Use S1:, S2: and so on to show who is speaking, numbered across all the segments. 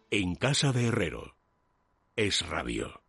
S1: En casa de Herrero. Es Radio.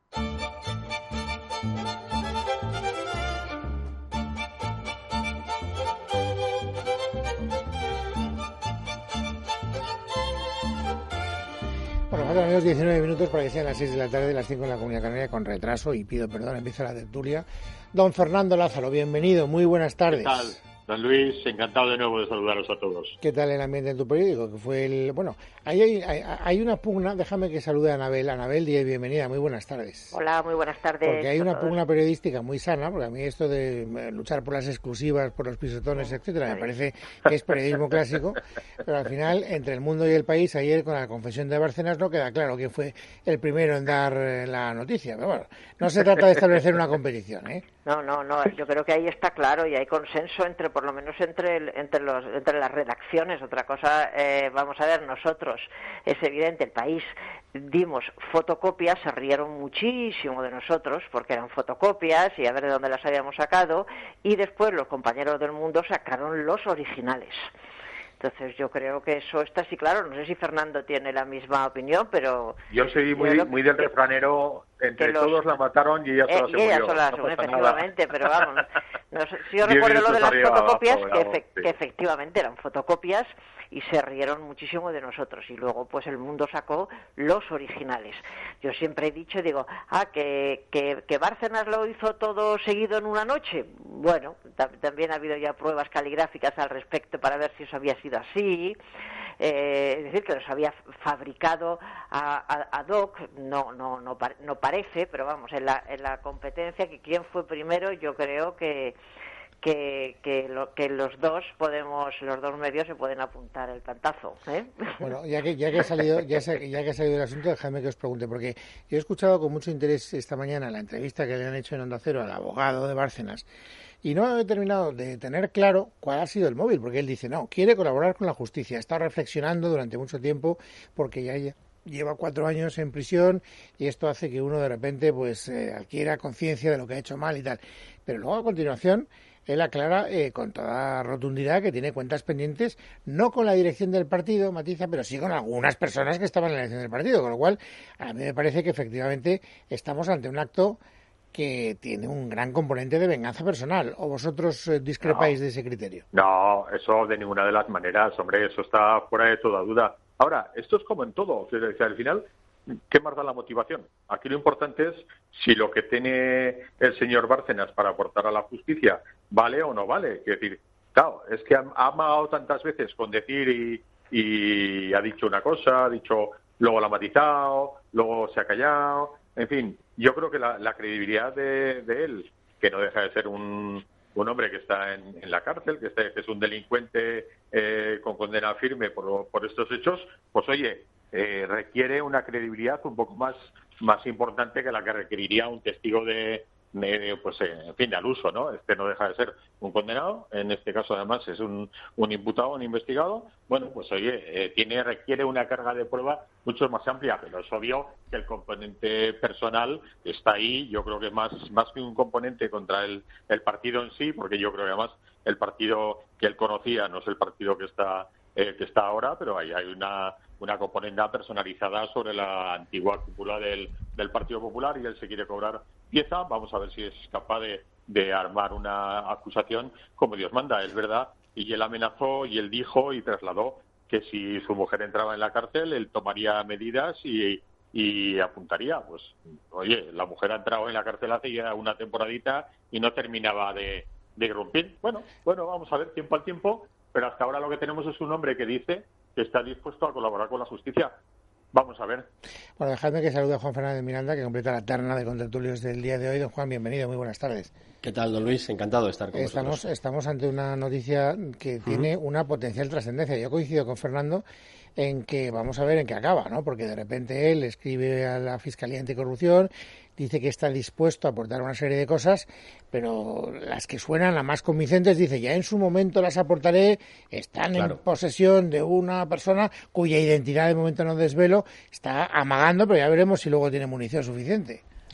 S2: Bueno, faltan menos 19 minutos para que sean las 6 de la tarde, las 5 en la Comunidad Canaria, con retraso, y pido perdón, empieza la tertulia. Don Fernando Lázaro, bienvenido, muy buenas tardes.
S3: ¿Qué tal, don Luis? Encantado de nuevo de saludaros a todos.
S2: ¿Qué tal el ambiente en tu periódico? Que fue el... Bueno, hay una pugna, déjame que salude a Anabel. Anabel Díez, bienvenida, muy buenas tardes.
S4: Hola, muy buenas tardes.
S2: Porque hay una pugna periodística muy sana, porque a mí esto de luchar por las exclusivas, por los pisotones, etcétera, me parece que es periodismo clásico, pero al final, entre El Mundo y El País, ayer con la confesión de Bárcenas no queda claro quién fue el primero en dar la noticia, pero bueno, no se trata de establecer una competición, ¿eh?
S4: No, yo creo que ahí está claro y hay consenso por lo menos entre las redacciones. Otra cosa, vamos a ver, nosotros, es evidente, El País dimos fotocopias, se rieron muchísimo de nosotros porque eran fotocopias y a ver de dónde las habíamos sacado, y después los compañeros del Mundo sacaron los originales. Entonces yo creo que eso está así claro. No sé si Fernando tiene la misma opinión, pero...
S3: Yo soy muy del refranero, entre todos la mataron y ella sola se murió.
S4: Ella sola, no efectivamente, pero vamos, si yo recuerdo lo de las fotocopias, que efectivamente eran fotocopias y se rieron muchísimo de nosotros. Y luego pues El Mundo sacó los originales. Yo siempre he dicho, que Bárcenas lo hizo todo seguido en una noche. Bueno, también ha habido ya pruebas caligráficas al respecto para ver si eso había sido así. Es decir, que los había fabricado ad hoc, no parece, pero vamos, en la competencia, que quién fue primero, yo creo que los dos medios se pueden apuntar el cantazo, ¿eh?
S2: Bueno, ya que ha salido el asunto, déjame que os pregunte, porque yo he escuchado con mucho interés esta mañana la entrevista que le han hecho en Onda Cero al abogado de Bárcenas, y no he terminado de tener claro cuál ha sido el móvil, porque él dice, no, quiere colaborar con la justicia, está reflexionando durante mucho tiempo, porque ya lleva 4 años en prisión, y esto hace que uno de repente pues adquiera conciencia de lo que ha hecho mal y tal. Pero luego a continuación él aclara con toda rotundidad que tiene cuentas pendientes, no con la dirección del partido, matiza, pero sí con algunas personas que estaban en la dirección del partido, con lo cual a mí me parece que efectivamente estamos ante un acto que tiene un gran componente de venganza personal. ¿O vosotros discrepáis de ese criterio?
S3: No, eso de ninguna de las maneras, hombre, eso está fuera de toda duda. Ahora, esto es como en todo, al final, ¿qué más da la motivación? Aquí lo importante es si lo que tiene el señor Bárcenas para aportar a la justicia vale o no vale. Es decir, claro, es que ha amagado tantas veces con decir y ha dicho una cosa, luego la ha matizado, luego se ha callado. En fin, yo creo que la credibilidad de él, que no deja de ser un hombre que está en la cárcel, que es un delincuente con condena firme por estos hechos, pues oye, requiere una credibilidad un poco más importante que la que requeriría un testigo de al uso, ¿no? Este no deja de ser un condenado, en este caso además es un imputado, un investigado. Bueno, pues oye, requiere una carga de prueba mucho más amplia, pero es obvio que el componente personal está ahí. Yo creo que más que un componente contra el partido en sí, porque yo creo que además el partido que él conocía no es el partido que está ahora, pero ahí hay una componente personalizada sobre la antigua cúpula del Partido Popular, y él se quiere cobrar pieza. Vamos a ver si es capaz de armar una acusación como Dios manda. Es verdad, y él amenazó y él dijo y trasladó que si su mujer entraba en la cárcel, él tomaría medidas y apuntaría. Pues, oye, la mujer ha entrado en la cárcel hace ya una temporadita y no terminaba de irrumpir. Bueno, vamos a ver, tiempo al tiempo, pero hasta ahora lo que tenemos es un hombre que dice que está dispuesto a colaborar con la justicia. Vamos a ver.
S2: Bueno, dejadme que salude a Juan Fernández Miranda, que completa la terna de contertulios del día de hoy. Don Juan, bienvenido, muy buenas tardes.
S5: ¿Qué tal, don Luis? Encantado de estar con vosotros.
S2: Estamos ante una noticia que tiene una potencial trascendencia. Yo coincido con Fernando en que vamos a ver en qué acaba, ¿no? Porque de repente él escribe a la Fiscalía Anticorrupción, dice que está dispuesto a aportar una serie de cosas, pero las que suenan, las más convincentes, dice, ya en su momento las aportaré, están en posesión de una persona cuya identidad de momento no desvelo, está amagando, pero ya veremos si luego tiene munición suficiente.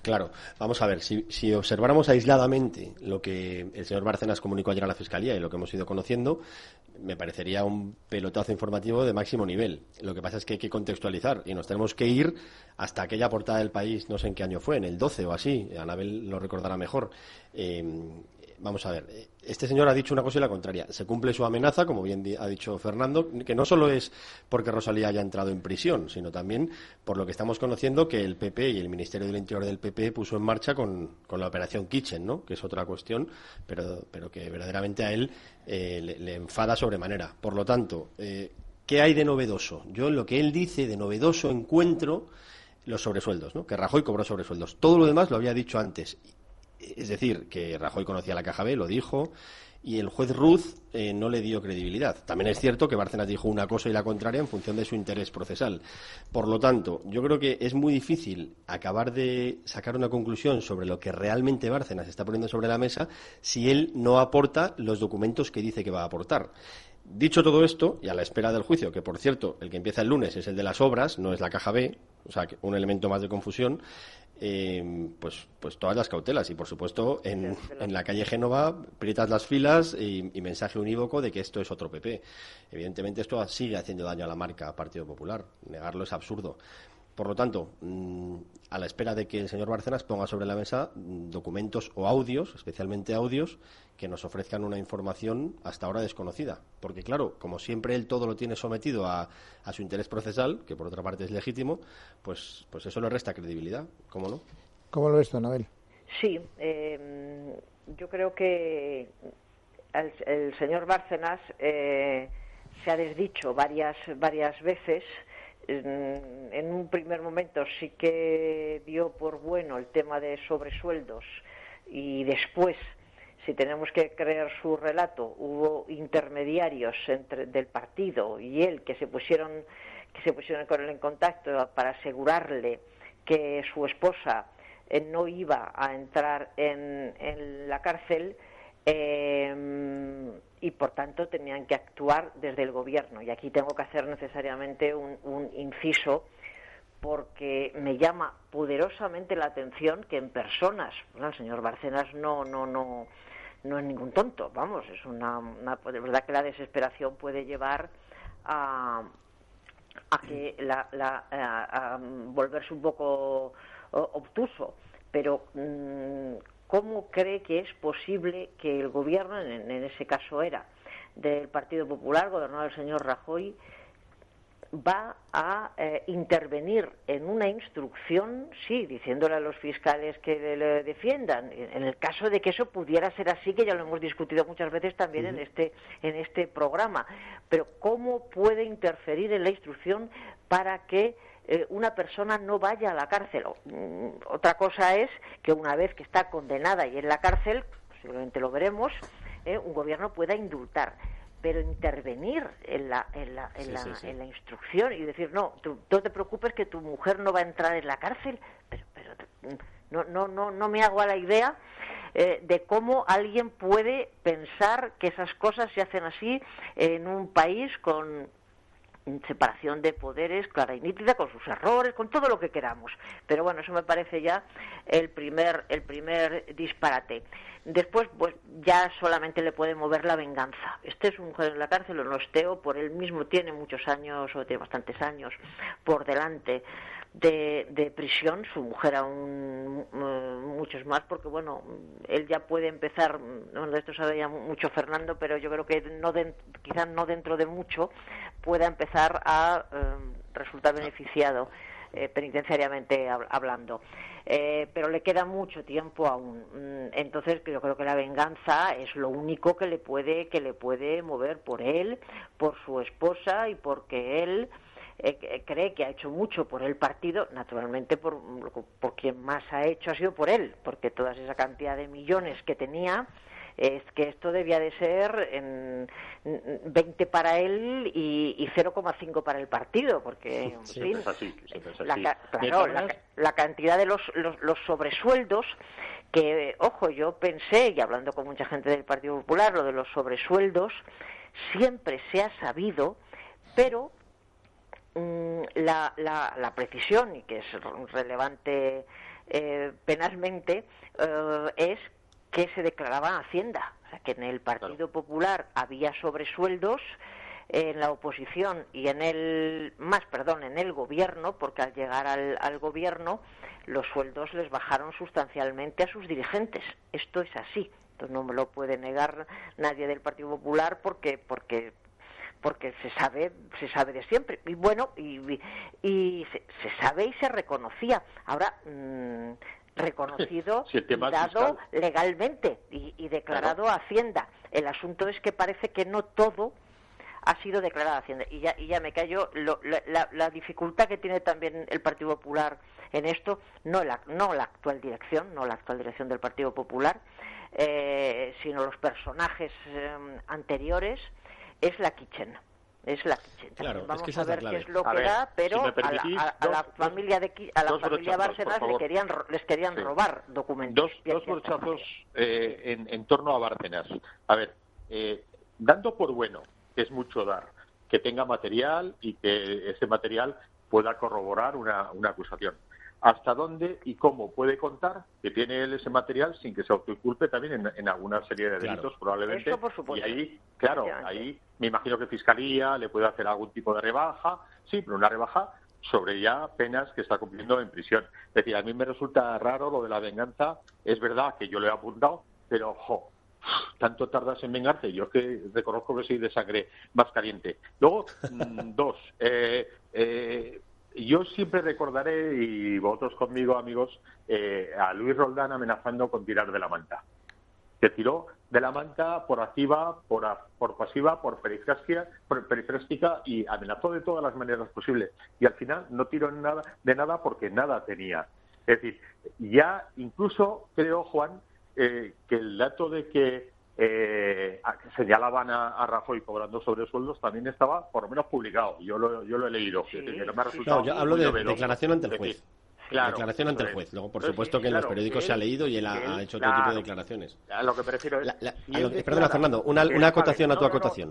S5: Claro, vamos a ver, si observáramos aisladamente lo que el señor Bárcenas comunicó ayer a la Fiscalía y lo que hemos ido conociendo, me parecería un pelotazo informativo de máximo nivel. Lo que pasa es que hay que contextualizar y nos tenemos que ir hasta aquella portada del País, no sé en qué año fue, en el 12 o así, Anabel lo recordará mejor. Vamos a ver, este señor ha dicho una cosa y la contraria. Se cumple su amenaza, como bien ha dicho Fernando, que no solo es porque Rosalía haya entrado en prisión, sino también por lo que estamos conociendo que el PP y el Ministerio del Interior del PP puso en marcha con la operación Kitchen, ¿no? Que es otra cuestión, pero que verdaderamente a él le enfada sobremanera. Por lo tanto, ¿qué hay de novedoso? Yo en lo que él dice de novedoso encuentro los sobresueldos, ¿no? Que Rajoy cobró sobresueldos. Todo lo demás lo había dicho antes. Es decir, que Rajoy conocía la Caja B, lo dijo, y el juez Ruz no le dio credibilidad. También es cierto que Bárcenas dijo una cosa y la contraria en función de su interés procesal. Por lo tanto, yo creo que es muy difícil acabar de sacar una conclusión sobre lo que realmente Bárcenas está poniendo sobre la mesa si él no aporta los documentos que dice que va a aportar. Dicho todo esto, y a la espera del juicio, que por cierto, el que empieza el lunes es el de las obras, no es la Caja B, o sea, un elemento más de confusión, pues todas las cautelas y por supuesto en la calle Génova aprietas las filas y mensaje unívoco de que esto es otro PP. Evidentemente esto sigue haciendo daño a la marca Partido Popular, negarlo es absurdo. Por lo tanto, a la espera de que el señor Bárcenas ponga sobre la mesa documentos o audios, especialmente audios, que nos ofrezcan una información hasta ahora desconocida. Porque, claro, como siempre él todo lo tiene sometido a su interés procesal, que por otra parte es legítimo, pues eso le resta credibilidad. ¿Cómo no?
S2: ¿Cómo lo ves tú, Anabel?
S4: Sí, yo creo que el señor Bárcenas se ha desdicho varias veces. En un primer momento sí que dio por bueno el tema de sobresueldos y después, si tenemos que creer su relato, hubo intermediarios del partido y él que se pusieron con él en contacto para asegurarle que su esposa no iba a entrar en la cárcel. Y por tanto tenían que actuar desde el gobierno. Y aquí tengo que hacer necesariamente un inciso, porque me llama poderosamente la atención que en personas, bueno, el señor Bárcenas no es ningún tonto, vamos, es de verdad que la desesperación puede llevar a que a volverse un poco obtuso, pero ¿cómo cree que es posible que el gobierno, en ese caso era del Partido Popular, gobernado el señor Rajoy, va a intervenir en una instrucción, sí, diciéndole a los fiscales que le defiendan, en el caso de que eso pudiera ser así, que ya lo hemos discutido muchas veces también en este programa, pero ¿cómo puede interferir en la instrucción para que una persona no vaya a la cárcel? Otra cosa es que una vez que está condenada y en la cárcel, posiblemente lo veremos, un gobierno pueda indultar, pero intervenir en la instrucción y decir, no te preocupes que tu mujer no va a entrar en la cárcel, pero no me hago a la idea de cómo alguien puede pensar que esas cosas se hacen así en un país con separación de poderes clara y nítida, con sus errores, con todo lo que queramos. Pero bueno, eso me parece ya el primer disparate. Después, pues ya solamente le puede mover la venganza. Este es un mujer en la cárcel, no esteo, por él mismo tiene muchos años, o tiene bastantes años por delante de prisión, su mujer aún muchos más, porque bueno, él ya puede empezar, bueno, de esto sabe ya mucho Fernando, pero yo creo que quizás no dentro de mucho pueda empezar a resultar beneficiado penitenciariamente hablando, pero le queda mucho tiempo aún. Entonces yo creo que la venganza es lo único que le puede mover por él, por su esposa y porque él cree que ha hecho mucho por el partido. Naturalmente por quien más ha hecho ha sido por él, porque toda esa cantidad de millones que tenía, es que esto debía de ser en 20 para él y 0,5 para el partido, porque en fin, la cantidad de los sobresueldos que, ojo, yo pensé, y hablando con mucha gente del Partido Popular, lo de los sobresueldos siempre se ha sabido, pero la precisión, y que es relevante penalmente, es que se declaraba Hacienda. O sea, que en el Partido Popular había sobresueldos, en la oposición y en el gobierno, porque al llegar al gobierno los sueldos les bajaron sustancialmente a sus dirigentes. Esto es así. Entonces no me lo puede negar nadie del Partido Popular porque se sabe de siempre. Y bueno, y se sabe y se reconocía. Ahora reconocido, dado legalmente y declarado a Hacienda. El asunto es que parece que no todo ha sido declarado a Hacienda. Y ya me callo. La dificultad que tiene también el Partido Popular en esto, no la actual dirección del Partido Popular, sino los personajes anteriores, es la Kitchen.
S5: Claro,
S4: vamos
S5: es que
S4: a ver qué es lo que da, pero a la familia Bárcenas les querían robar documentos.
S3: Dos brochazos en torno a Bárcenas. A ver, dando por bueno, que es mucho dar, que tenga material y que ese material pueda corroborar una acusación. ¿Hasta dónde y cómo puede contar que tiene él ese material sin que se autoinculpe también en alguna serie de delitos, probablemente?
S4: Eso, por supuesto.
S3: Y ahí me imagino que Fiscalía le puede hacer algún tipo de rebaja, sí, pero una rebaja sobre ya penas que está cumpliendo en prisión. Es decir, a mí me resulta raro lo de la venganza. Es verdad que yo lo he apuntado, pero ojo, tanto tardas en vengarte. Yo es que reconozco que soy de sangre más caliente. Luego, yo siempre recordaré, y vosotros conmigo, amigos, a Luis Roldán amenazando con tirar de la manta. Que tiró de la manta por activa, por pasiva, por perifrástica, y amenazó de todas las maneras posibles. Y al final no tiró de nada porque nada tenía. Es decir, ya incluso creo, Juan, que el dato de que señalaban a Rajoy cobrando sobresueldos también estaba por lo menos publicado. Yo lo he leído.
S4: Sí.
S5: Yo hablo de declaración ante el juez.
S3: Claro,
S5: declaración ante el juez. Luego, por supuesto, que en los periódicos se ha leído y él ha hecho otro tipo de declaraciones.
S3: A lo que me refiero es...
S5: Perdona, Fernando, una acotación a tu acotación.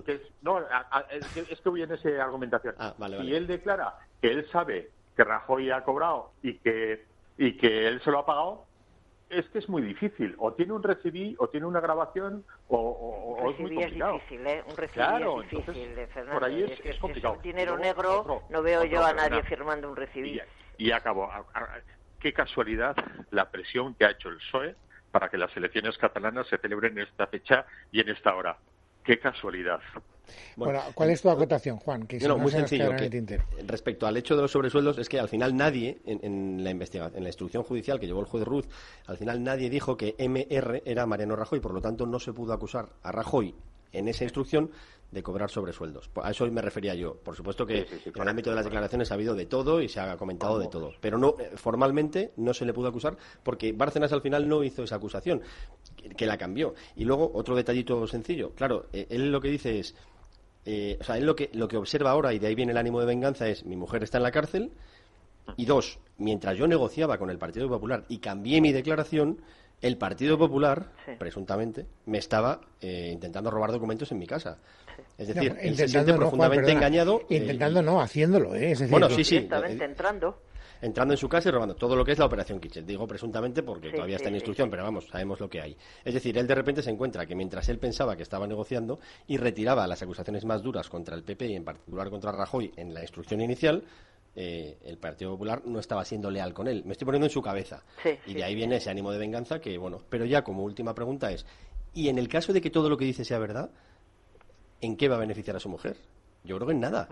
S3: Es que voy en esa argumentación.
S5: Vale.
S3: Si él declara que él sabe que Rajoy ha cobrado y que él se lo ha pagado, es que es muy difícil. O tiene un recibí, o tiene una grabación, o es muy complicado.
S4: Es difícil, ¿eh? Un recibí es difícil, Fernando.
S3: Por ahí es complicado.
S4: Si es dinero negro, no veo yo a nadie firmando un recibí.
S3: Y acabo. Qué casualidad la presión que ha hecho el PSOE para que las elecciones catalanas se celebren en esta fecha y en esta hora. Qué casualidad.
S2: Bueno, ¿cuál es tu acotación, Juan? Que
S5: muy sencillo. Respecto al hecho de los sobresueldos, es que al final nadie, en la investigación, en la instrucción judicial que llevó el juez Ruz, al final nadie dijo que MR era Mariano Rajoy, por lo tanto no se pudo acusar a Rajoy en esa instrucción de cobrar sobresueldos. A eso me refería yo. Por supuesto que en el ámbito de las declaraciones ha habido de todo y se ha comentado de todo, pero no formalmente no se le pudo acusar porque Bárcenas al final no hizo esa acusación, que la cambió. Y luego otro detallito sencillo. Claro, él lo que dice es, él lo que observa ahora, y de ahí viene el ánimo de venganza, es: mi mujer está en la cárcel, y dos, mientras yo negociaba con el Partido Popular y cambié mi declaración, el Partido Popular, presuntamente, me estaba intentando robar documentos en mi casa. Es decir, él se siente profundamente engañado.
S2: Intentando haciéndolo, Es decir,
S5: bueno, sí.
S4: Entrando
S5: en su casa y robando todo lo que es la operación Kitchen. Digo presuntamente porque todavía está en instrucción, pero vamos, sabemos lo que hay. Es decir, él de repente se encuentra que mientras él pensaba que estaba negociando y retiraba las acusaciones más duras contra el PP y en particular contra Rajoy en la instrucción inicial, el Partido Popular no estaba siendo leal con él. Me estoy poniendo en su cabeza. Y de ahí viene ese ánimo de venganza que, bueno, pero ya como última pregunta es, ¿y en el caso de que todo lo que dice sea verdad, en qué va a beneficiar a su mujer? Yo creo que en nada.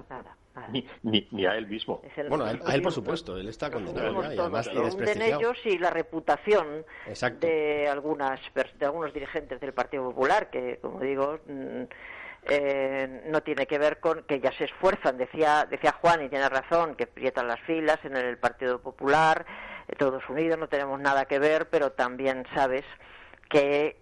S3: Ni a él mismo.
S5: Bueno, a él por supuesto, él está condenado ya, y además y desprestigiado.
S4: Ellos y la reputación de algunos dirigentes del Partido Popular, que, como digo, no tiene que ver con que ya se esfuerzan. Decía Juan, y tiene razón, que aprietan las filas en el Partido Popular, todos unidos, no tenemos nada que ver, pero también sabes que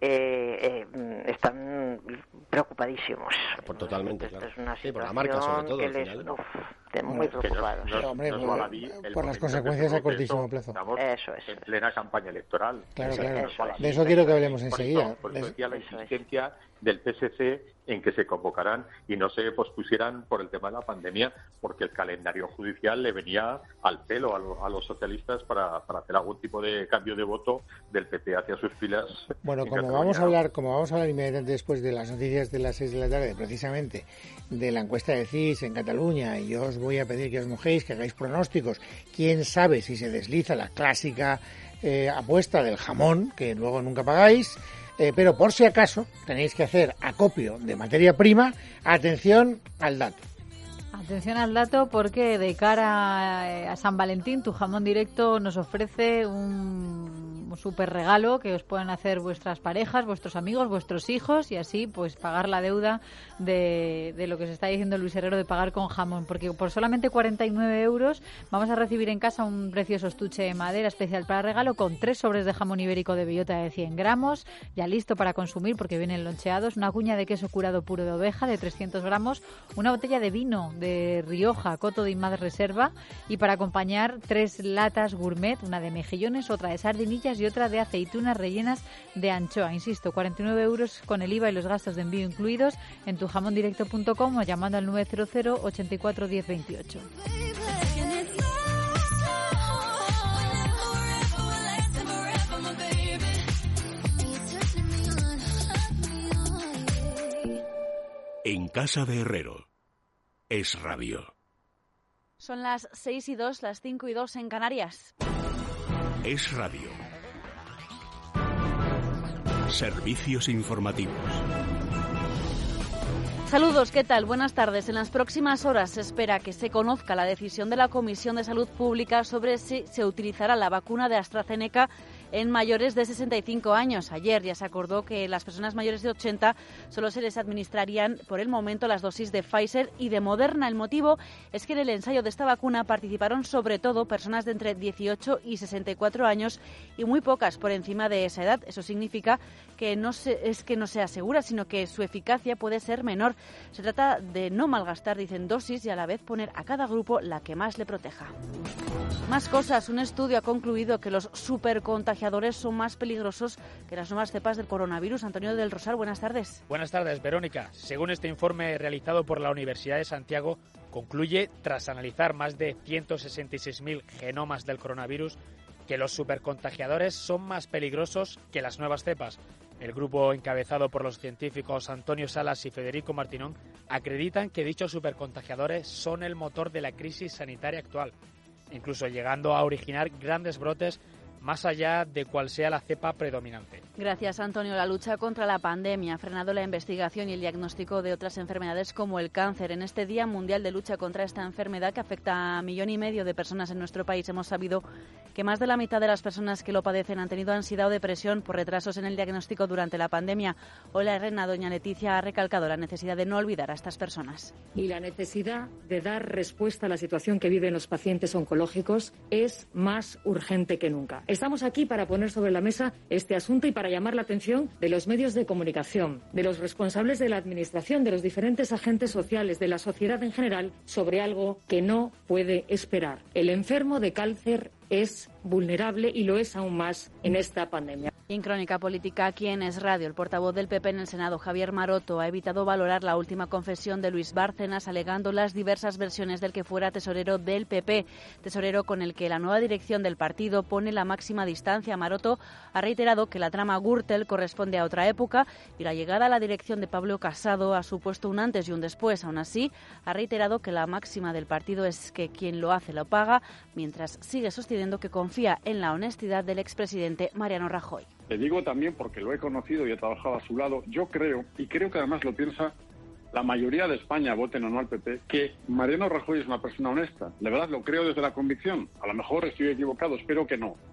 S4: están preocupadísimos.
S5: Totalmente, claro.
S4: Es una
S5: por la marca, sobre todo, al final.
S4: muy preocupados.
S2: Por las consecuencias a cortísimo plazo.
S3: Eso es. En plena campaña electoral.
S2: Claro. De eso quiero que hablemos enseguida.
S3: Por eso decía la insistencia del PSC en que se convocaran y no se pospusieran por el tema de la pandemia, porque el calendario judicial le venía al pelo a los socialistas para hacer algún tipo de cambio de voto del PP hacia sus filas.
S2: Bueno, como vamos a hablar inmediatamente después de las noticias de las 6 de la tarde, precisamente de la encuesta de CIS en Cataluña, y yo os voy a pedir que os mojéis, que hagáis pronósticos. Quién sabe si se desliza la clásica apuesta del jamón, que luego nunca pagáis. Pero por si acaso tenéis que hacer acopio de materia prima, atención al dato.
S6: Atención al dato, porque de cara a San Valentín, Tu Jamón Directo nos ofrece un súper regalo que os pueden hacer vuestras parejas, vuestros amigos, vuestros hijos, y así pues pagar la deuda de lo que se está diciendo Luis Herrero de pagar con jamón, porque por solamente 49 euros vamos a recibir en casa un precioso estuche de madera especial para regalo con 3 sobres de jamón ibérico de bellota de 100 gramos, ya listo para consumir porque vienen loncheados, una cuña de queso curado puro de oveja de 300 gramos, una botella de vino de Rioja, Coto de Imad Reserva, y para acompañar 3 latas gourmet, una de mejillones, otra de sardinillas y otra de aceitunas rellenas de anchoa. Insisto, 49 euros con el IVA y los gastos de envío incluidos en tujamondirecto.com o llamando al 900 84 10 28.
S1: En casa de Herrero. Es radio.
S7: Son las 6:02, las 5:02 en Canarias.
S1: Es radio. Servicios informativos.
S7: Saludos, ¿qué tal? Buenas tardes. En las próximas horas se espera que se conozca la decisión de la Comisión de Salud Pública sobre si se utilizará la vacuna de AstraZeneca en mayores de 65 años. Ayer ya se acordó que las personas mayores de 80 solo se les administrarían por el momento las dosis de Pfizer y de Moderna. El motivo es que en el ensayo de esta vacuna participaron sobre todo personas de entre 18 y 64 años y muy pocas por encima de esa edad. Eso significa que no sea segura, sino que su eficacia puede ser menor. Se trata de no malgastar, dicen, dosis y a la vez poner a cada grupo la que más le proteja. Más cosas. Un estudio ha concluido que los supercontagiadores son más peligrosos que las nuevas cepas del coronavirus. Antonio del Rosal, buenas tardes.
S8: Buenas tardes, Verónica. Según este informe realizado por la Universidad de Santiago, concluye, tras analizar más de 166.000 genomas del coronavirus, que los supercontagiadores son más peligrosos que las nuevas cepas. El grupo encabezado por los científicos Antonio Salas y Federico Martinón acreditan que dichos supercontagiadores son el motor de la crisis sanitaria actual, incluso llegando a originar grandes brotes más allá de cuál sea la cepa predominante.
S7: Gracias, Antonio. La lucha contra la pandemia ha frenado la investigación y el diagnóstico de otras enfermedades como el cáncer. En este Día Mundial de Lucha contra esta enfermedad que afecta a 1,5 millones de personas en nuestro país, hemos sabido que más de la mitad de las personas que lo padecen han tenido ansiedad o depresión por retrasos en el diagnóstico durante la pandemia. Hoy la reina doña Leticia ha recalcado la necesidad de no olvidar a estas personas.
S9: Y la necesidad de dar respuesta a la situación que viven los pacientes oncológicos es más urgente que nunca. Estamos aquí para poner sobre la mesa este asunto y para llamar la atención de los medios de comunicación, de los responsables de la Administración, de los diferentes agentes sociales, de la sociedad en general, sobre algo que no puede esperar. El enfermo de cáncer es vulnerable y lo es aún más en esta pandemia.
S7: En Crónica Política, aquí en Es Radio, el portavoz del PP en el Senado, Javier Maroto, ha evitado valorar la última confesión de Luis Bárcenas, alegando las diversas versiones del que fuera tesorero del PP, tesorero con el que la nueva dirección del partido pone la máxima distancia. Maroto ha reiterado que la trama Gürtel corresponde a otra época y la llegada a la dirección de Pablo Casado ha supuesto un antes y un después. Aún así, ha reiterado que la máxima del partido es que quien lo hace lo paga, mientras sigue sosteniendo que confía en la honestidad del expresidente Mariano Rajoy.
S10: Le digo también, porque lo he conocido y he trabajado a su lado, yo creo, y creo que además lo piensa la mayoría de España, voten o no al PP, que Mariano Rajoy es una persona honesta. De verdad, lo creo desde la convicción. A lo mejor estoy equivocado, espero que no.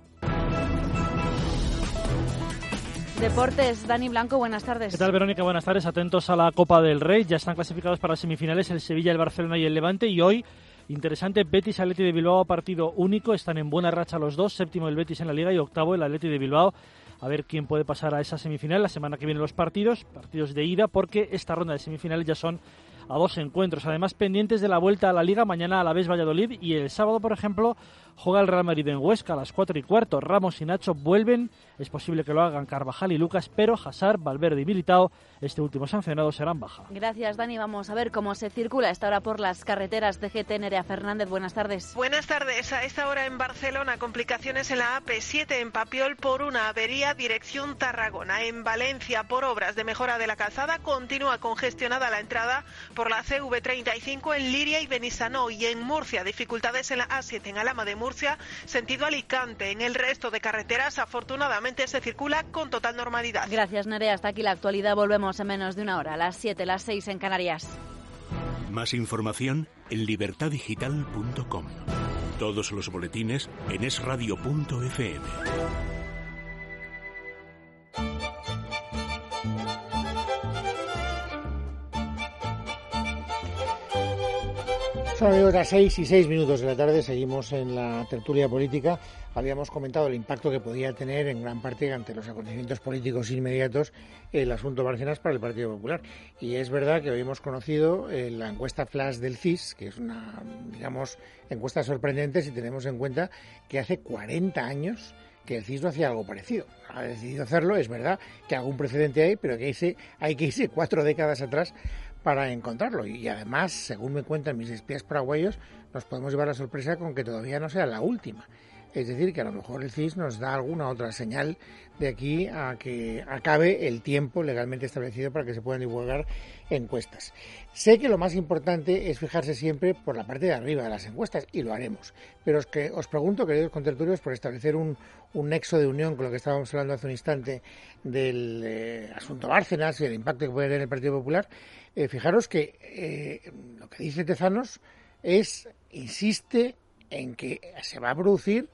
S7: Deportes, Dani Blanco, buenas tardes.
S11: ¿Qué tal, Verónica? Buenas tardes. Atentos a la Copa del Rey. Ya están clasificados para las semifinales el Sevilla, el Barcelona y el Levante. Y hoy, interesante, Betis, Atleti de Bilbao, partido único. Están en buena racha los dos. Séptimo el Betis en la Liga y octavo el Atleti de Bilbao. A ver quién puede pasar a esa semifinal. La semana que viene los partidos de ida, porque esta ronda de semifinales ya son a 2 encuentros. Además, pendientes de la vuelta a la Liga, mañana Alavés Valladolid y el sábado, por ejemplo, juega el Real Madrid en Huesca a las 4:15. Ramos y Nacho vuelven, es posible que lo hagan Carvajal y Lucas, pero Hazard, Valverde y Militao, este último sancionado, serán baja.
S7: Gracias, Dani. Vamos a ver cómo se circula a esta hora por las carreteras de GT. Nerea Fernández, buenas tardes.
S12: Buenas tardes. A esta hora en Barcelona, complicaciones en la AP7 en Papiol por una avería dirección Tarragona. En Valencia, por obras de mejora de la calzada, continúa congestionada la entrada por la CV35 en Liria y Benissanó. Y en Murcia, dificultades en la A7 en Alhama de Murcia, sentido Alicante. En el resto de carreteras, afortunadamente, se circula con total normalidad.
S7: Gracias, Nerea. Hasta aquí la actualidad. Volvemos en menos de una hora, a las 7, las 6 en Canarias.
S1: Más información en libertadigital.com. Todos los boletines en esradio.fm.
S2: Son amigos, las 6:06 de la tarde, seguimos en la tertulia política. Habíamos comentado el impacto que podía tener en gran parte ante los acontecimientos políticos inmediatos el asunto Bárcenas para el Partido Popular. Y es verdad que hoy hemos conocido la encuesta flash del CIS, que es una, digamos, encuesta sorprendente si tenemos en cuenta que hace 40 años que el CIS no hacía algo parecido. Ha decidido hacerlo, es verdad que algún precedente hay, pero que hay que irse 4 décadas atrás para encontrarlo. Y además, según me cuentan mis espías paraguayos, nos podemos llevar la sorpresa con que todavía no sea la última. Es decir, que a lo mejor el CIS nos da alguna otra señal de aquí a que acabe el tiempo legalmente establecido para que se puedan divulgar encuestas. Sé que lo más importante es fijarse siempre por la parte de arriba de las encuestas, y lo haremos. Pero os pregunto, queridos contertulios, por establecer un nexo de unión con lo que estábamos hablando hace un instante del asunto Bárcenas y el impacto que puede tener el Partido Popular, fijaros que lo que dice Tezanos insiste en que se va a producir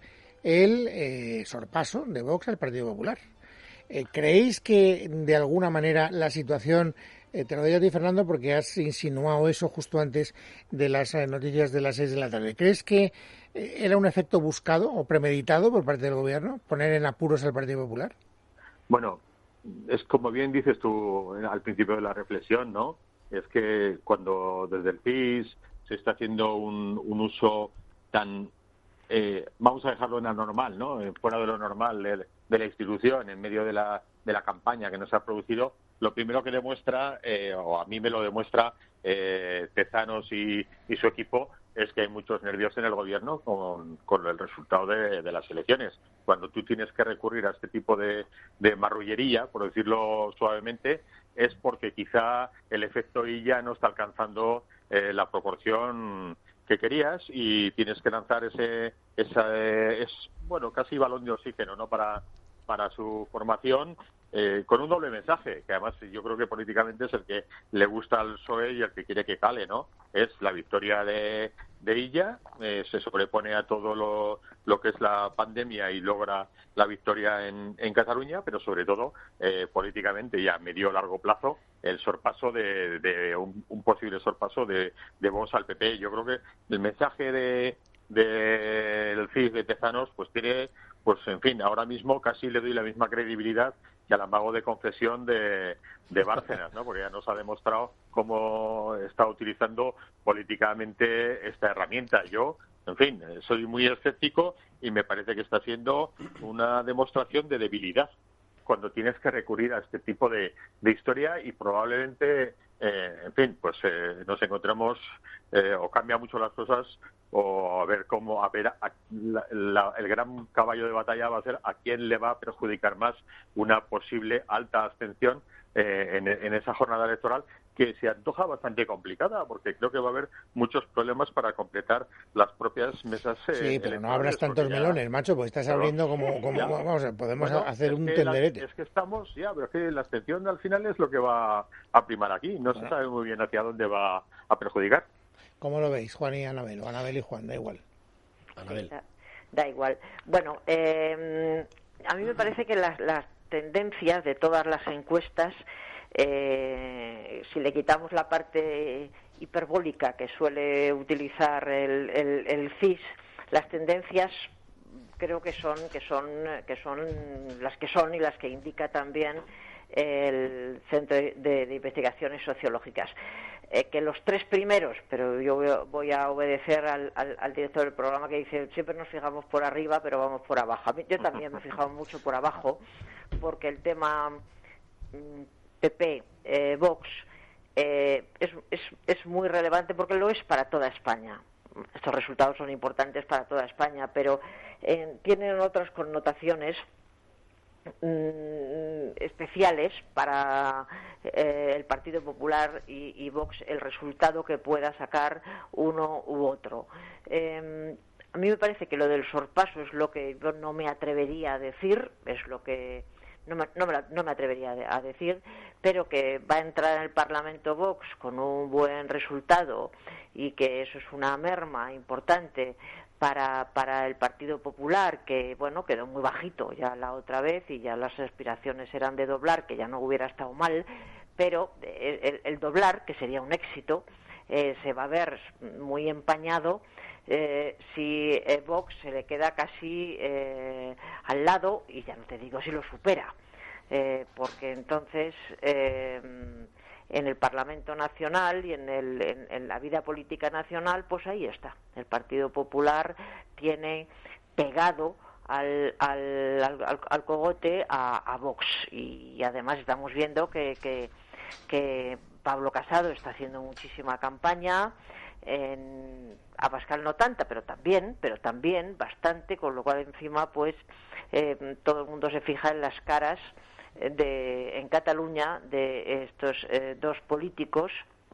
S2: el sorpaso de Vox al Partido Popular. ¿Creéis que de alguna manera la situación, te lo digo a ti, Fernando, porque has insinuado eso justo antes de las noticias de las 6 de la tarde, ¿crees que era un efecto buscado o premeditado por parte del Gobierno, poner en apuros al Partido Popular?
S3: Bueno, es como bien dices tú al principio de la reflexión, ¿no? Es que cuando desde el CIS se está haciendo un uso tan, vamos a dejarlo en anormal, ¿no? Fuera de lo normal de la institución, en medio de la campaña que nos ha producido, lo primero que demuestra, o a mí me lo demuestra Tezanos y su equipo, es que hay muchos nervios en el gobierno con el resultado de las elecciones. Cuando tú tienes que recurrir a este tipo de marrullería, por decirlo suavemente, es porque quizá el efecto Illa no está alcanzando la proporción que querías, y tienes que lanzar casi balón de oxígeno, ¿no? para su formación, con un doble mensaje, que además yo creo que políticamente es el que le gusta al PSOE y el que quiere que cale, ¿no? Es la victoria de Illa, se sobrepone a todo lo que es la pandemia y logra la victoria en Cataluña, pero sobre todo políticamente y a medio largo plazo el sorpaso de un posible sorpaso de Vox al PP. Yo creo que el mensaje del CIS de Tezanos pues tiene, pues en fin, ahora mismo casi le doy la misma credibilidad que al amago de confesión de Bárcenas, ¿no? Porque ya nos ha demostrado cómo está utilizando políticamente esta herramienta. Yo, en fin, soy muy escéptico y me parece que está siendo una demostración de debilidad cuando tienes que recurrir a este tipo de historia, y probablemente, en fin, pues nos encontramos o cambia mucho las cosas, o el gran caballo de batalla va a ser a quién le va a perjudicar más una posible alta abstención en esa jornada electoral, que se antoja bastante complicada, porque creo que va a haber muchos problemas para completar las propias mesas.
S2: Sí, pero no abras tantos melones, macho, pues estás abriendo como vamos, podemos hacer un tenderete.
S3: Es que estamos, pero es que la abstención al final es lo que va a primar aquí. No se sabe muy bien hacia dónde va a perjudicar.
S2: ¿Cómo lo veis, Juan y Anabel? O Anabel y Juan, da igual.
S4: Anabel. Da igual. Bueno, a mí me parece que las tendencias de todas las encuestas, si le quitamos la parte hiperbólica que suele utilizar el CIS, las tendencias creo que son las que son y las que indica también el Centro de Investigaciones Sociológicas. que los 3 primeros, pero yo voy a obedecer al director del programa que dice siempre nos fijamos por arriba pero vamos por abajo. Yo también me he fijado mucho por abajo porque el tema PP, Vox es muy relevante porque lo es para toda España. Estos resultados son importantes para toda España, pero tienen otras connotaciones especiales para el Partido Popular y Vox, el resultado que pueda sacar uno u otro. A mí me parece que lo del sorpaso es lo que yo no me atrevería a decir, es lo que no me atrevería a decir, pero que va a entrar en el Parlamento Vox con un buen resultado y que eso es una merma importante para el Partido Popular, que bueno, quedó muy bajito ya la otra vez y ya las aspiraciones eran de doblar, que ya no hubiera estado mal, pero el doblar, que sería un éxito, se va a ver muy empañado si Vox se le queda casi al lado, y ya no te digo si lo supera, porque entonces en el Parlamento Nacional y en la vida política nacional, pues ahí está. El Partido Popular tiene pegado al cogote a Vox, y además estamos viendo que Pablo Casado está haciendo muchísima campaña, Abascal no tanta, pero también bastante, con lo cual encima pues todo el mundo se fija en las caras en Cataluña de estos dos políticos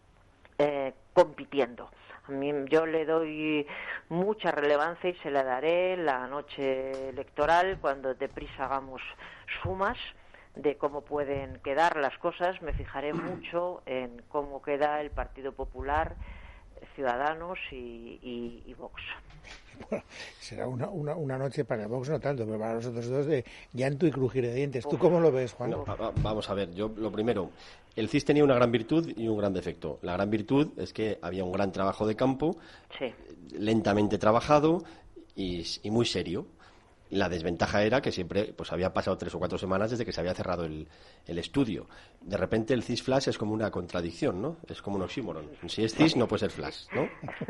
S4: compitiendo. Yo le doy mucha relevancia y se la daré la noche electoral, cuando deprisa hagamos sumas de cómo pueden quedar las cosas. Me fijaré mucho en cómo queda el Partido Popular, Ciudadanos y Vox.
S2: Bueno, será una noche para Vox no tanto, pero para los otros dos de llanto y crujir de dientes. ¿Tú cómo lo ves, Juan?
S5: No, vamos a ver, yo lo primero, el CIS tenía una gran virtud y un gran defecto. La gran virtud es que había un gran trabajo de campo,
S4: sí,
S5: lentamente trabajado y muy serio. La desventaja era que siempre pues había pasado 3 o 4 semanas desde que se había cerrado el estudio. De repente el CIS Flash es como una contradicción, ¿no? Es como un oxímoron. Si es CIS no puede ser Flash, ¿no?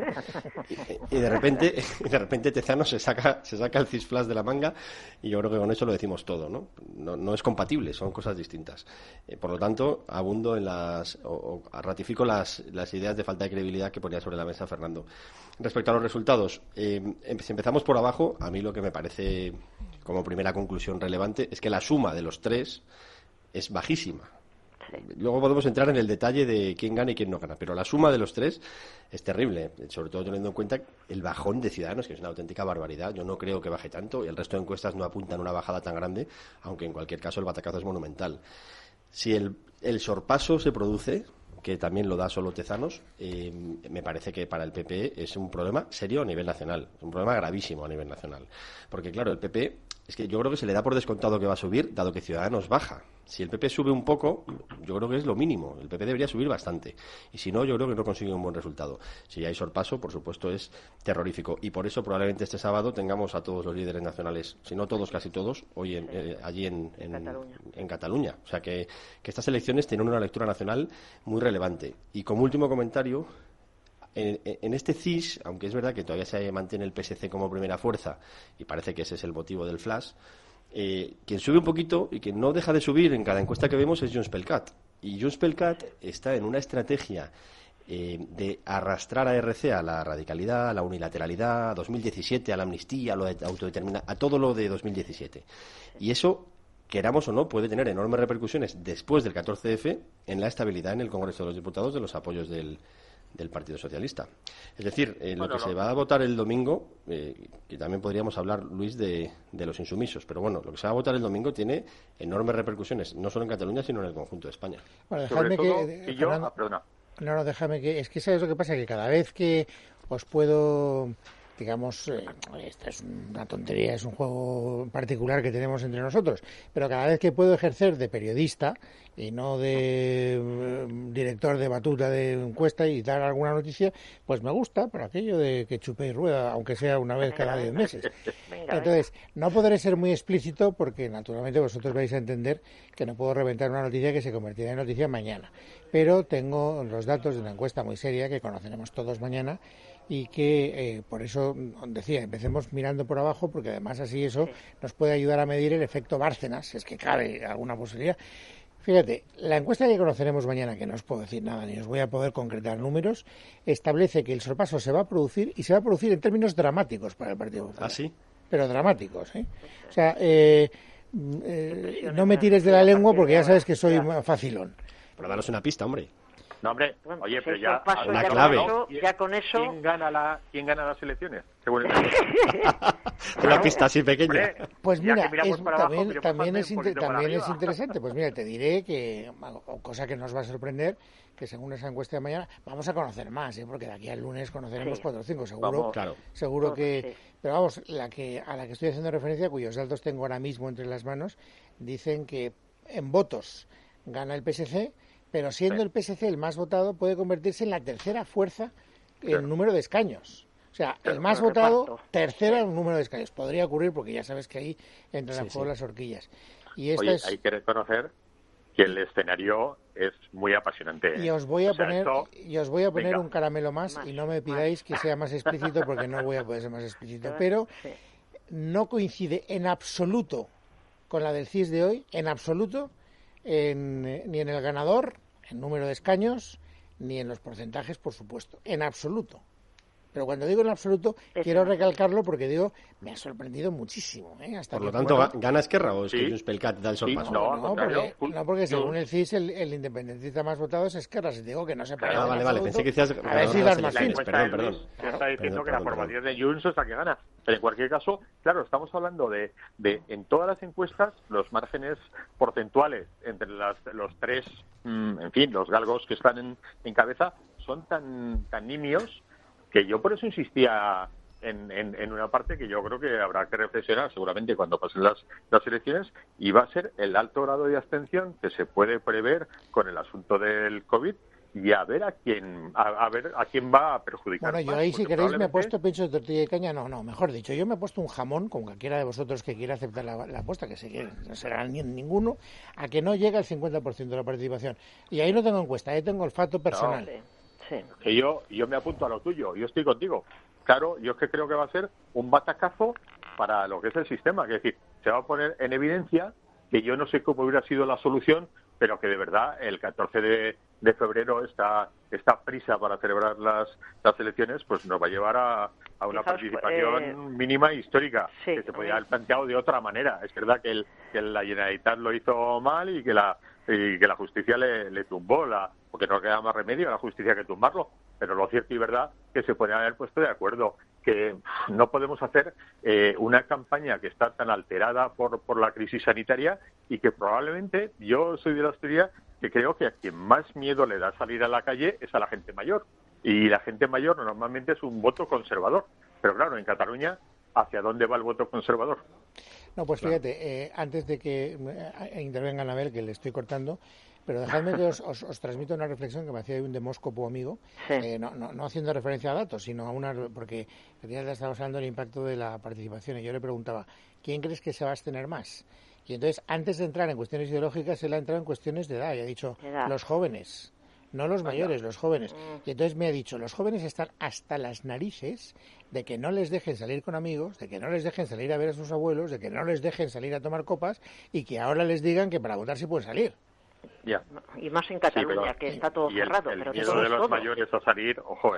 S5: Y de repente Tezanos se saca el CIS Flash de la manga, y yo creo que con eso lo decimos todo, ¿no? No es compatible, son cosas distintas. Por lo tanto, abundo en ratifico las ideas de falta de credibilidad que ponía sobre la mesa Fernando. Respecto a los resultados, si empezamos por abajo, a mí lo que me parece como primera conclusión relevante es que la suma de los 3 es bajísima. Luego podemos entrar en el detalle de quién gana y quién no gana, pero la suma de los 3 es terrible, sobre todo teniendo en cuenta el bajón de Ciudadanos, que es una auténtica barbaridad. Yo no creo que baje tanto, y el resto de encuestas no apuntan a una bajada tan grande, aunque en cualquier caso el batacazo es monumental. Si el sorpaso se produce, que también lo da solo Tezanos, me parece que para el PP es un problema serio a nivel nacional, un problema gravísimo a nivel nacional. Porque claro, el PP, es que yo creo que se le da por descontado que va a subir, dado que Ciudadanos baja. Si el PP sube un poco, yo creo que es lo mínimo. El PP debería subir bastante. Y si no, yo creo que no consigue un buen resultado. Si hay sorpaso, por supuesto, es terrorífico. Y por eso probablemente este sábado tengamos a todos los líderes nacionales, si no todos, casi todos, hoy allí en Cataluña. O sea que estas elecciones tienen una lectura nacional muy relevante. Y como último comentario, en este CIS, aunque es verdad que todavía se mantiene el PSC como primera fuerza, y parece que ese es el motivo del flash, quien sube un poquito y quien no deja de subir en cada encuesta que vemos es Junts pel Cat. Y Junts pel Cat está en una estrategia de arrastrar a RC a la radicalidad, a la unilateralidad, a 2017, a la amnistía, a lo de autodeterminación, a todo lo de 2017. Y eso, queramos o no, puede tener enormes repercusiones después del 14F en la estabilidad en el Congreso de los Diputados de los apoyos del Partido Socialista. Es decir, se va a votar el domingo, que también podríamos hablar, Luis, de los insumisos, pero bueno, lo que se va a votar el domingo tiene enormes repercusiones, no solo en Cataluña, sino en el conjunto de España.
S2: Bueno, déjame que, es que sabes lo que pasa, que cada vez que os puedo digamos, esta es una tontería, es un juego particular que tenemos entre nosotros, pero cada vez que puedo ejercer de periodista y no de director de batuta de encuesta y dar alguna noticia, pues me gusta, por aquello de que chupe y rueda, aunque sea una vez cada 10 meses. Entonces, no podré ser muy explícito porque naturalmente vosotros vais a entender que no puedo reventar una noticia que se convertirá en noticia mañana, pero tengo los datos de una encuesta muy seria que conoceremos todos mañana y que por eso decía, empecemos mirando por abajo, porque además así eso nos puede ayudar a medir el efecto Bárcenas, si es que cabe alguna posibilidad. Fíjate, la encuesta que conoceremos mañana, que no os puedo decir nada ni os voy a poder concretar números, establece que el sorpaso se va a producir y se va a producir en términos dramáticos para el Partido Popular.
S5: ¿Ah, sí?
S2: Pero dramáticos, ¿eh? O sea, no me tires de la lengua porque ya sabes que soy facilón.
S5: Pero danos una pista, hombre.
S3: No, hombre, oye, pero ya...
S5: La clave.
S4: Ya con eso...
S3: ¿Quién gana las elecciones? Según
S5: Una pista así pequeña.
S2: Pues mira, también es interesante. Pues mira, te diré que, cosa que nos va a sorprender, que según esa encuesta de mañana, vamos a conocer más, porque de aquí al lunes conoceremos 4 o 5, seguro.
S5: Vamos, claro.
S2: Seguro que... Pero vamos, a la que estoy haciendo referencia, cuyos datos tengo ahora mismo entre las manos, dicen que en votos gana el PSC, pero siendo el PSC el más votado, puede convertirse en la tercera fuerza en número de escaños. O sea, el más votado, tercera en número de escaños. Podría ocurrir porque ya sabes que ahí entran en juego las horquillas. Y
S3: hay que reconocer que el escenario es muy apasionante.
S2: Y os voy a poner un caramelo más y no me pidáis que sea más explícito porque no voy a poder ser más explícito. Pero no coincide en absoluto con la del CIS de hoy, en absoluto, ni en el ganador, en número de escaños, ni en los porcentajes, por supuesto, en absoluto. Pero cuando digo en absoluto, quiero recalcarlo porque digo, me ha sorprendido muchísimo. Hasta
S5: por lo tanto, ¿gana Esquerra o es que Junts pel Cat da el sorpaso?
S2: No, porque según el CIS, el independentista más votado es Esquerra. Si te digo que no se parece.
S5: Vale, pensé que decías...
S2: A ver si das más fin.
S5: Perdón.
S3: Está diciendo que la formación de Junts es la que gana. Pero en cualquier caso, claro, estamos hablando de en todas las encuestas, los márgenes porcentuales entre los tres, en fin, los galgos que están en cabeza, son tan nimios que yo por eso insistía en una parte que yo creo que habrá que reflexionar seguramente cuando pasen las elecciones, y va a ser el alto grado de abstención que se puede prever con el asunto del COVID y a ver a quién va a perjudicar.
S2: Bueno, yo ahí si queréis me he puesto pincho de tortilla de caña, no, mejor dicho, yo me he puesto un jamón con cualquiera de vosotros que quiera aceptar la apuesta, que no será ninguno, a que no llegue al 50% de la participación. Y ahí no tengo encuesta, ahí tengo olfato personal.
S3: Que yo me apunto a lo tuyo, yo estoy contigo. Claro, yo es que creo que va a ser un batacazo para lo que es el sistema, es decir, se va a poner en evidencia que yo no sé cómo hubiera sido la solución, pero que de verdad el 14 de febrero esta prisa para celebrar las elecciones pues nos va a llevar a una participación mínima histórica, que se podía haber planteado de otra manera. Es verdad que la Generalitat lo hizo mal y que la justicia le tumbó, porque no queda más remedio a la justicia que tumbarlo, pero lo cierto y verdad que se podrían haber puesto de acuerdo, que no podemos hacer una campaña que está tan alterada por la crisis sanitaria y que probablemente, yo soy de la teoría que creo que a quien más miedo le da salir a la calle es a la gente mayor, y la gente mayor normalmente es un voto conservador, pero claro, en Cataluña, ¿hacia dónde va el voto conservador?
S2: No, pues fíjate, antes de que intervenga Anabel, que le estoy cortando, pero dejadme que os transmito una reflexión que me hacía un demóscopo amigo, no haciendo referencia a datos, sino a porque ya estábamos hablando del impacto de la participación, y yo le preguntaba, ¿quién crees que se va a abstener más? Y entonces, antes de entrar en cuestiones ideológicas, él ha entrado en cuestiones de edad, y ha dicho, los jóvenes, no los mayores, los jóvenes. Y entonces me ha dicho, los jóvenes están hasta las narices de que no les dejen salir con amigos, de que no les dejen salir a ver a sus abuelos, de que no les dejen salir a tomar copas, y que ahora les digan que para votar sí pueden salir.
S3: Ya.
S4: Y más en Cataluña, que está todo cerrado.
S3: El miedo de los mayores a salir, ojo,